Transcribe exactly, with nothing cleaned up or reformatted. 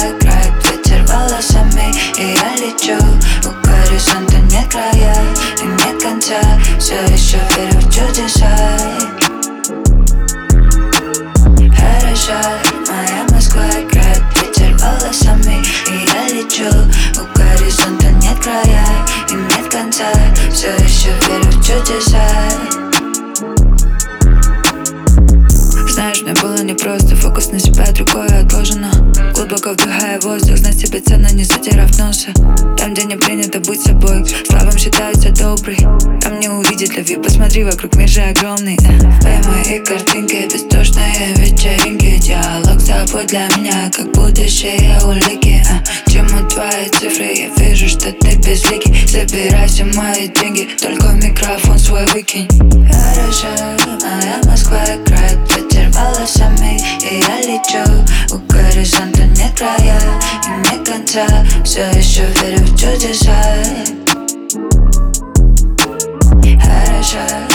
играет ветер волосами, и я лечу. У горизонта нет края и нет конца, все еще верю в чудеса. Хорошо, моя Москва играет ветер волосами, и я лечу. У горизонта нет края и нет конца, все еще верю в чудеса. Знаешь, мне было непросто, фокус на себя другое отложено. Глубоко вдыхая воздух, знать себе цену, не задирав носа. Там, где не принято быть собой, слабым считается добрый. Там не увидит любви, посмотри, вокруг мир же огромный. Твои мои картинки, бездушные вечеринки. Диалог забудь для меня, как будущее улики. Чему твои цифры, я вижу, что ты безликий. Забирай все мои деньги, только микрофон свой выкинь. Хорошо, моя Москва играет ветер волосами, и я лечу. У горизонта нет края и нет конца, все еще верю в чудеса. Хорошо.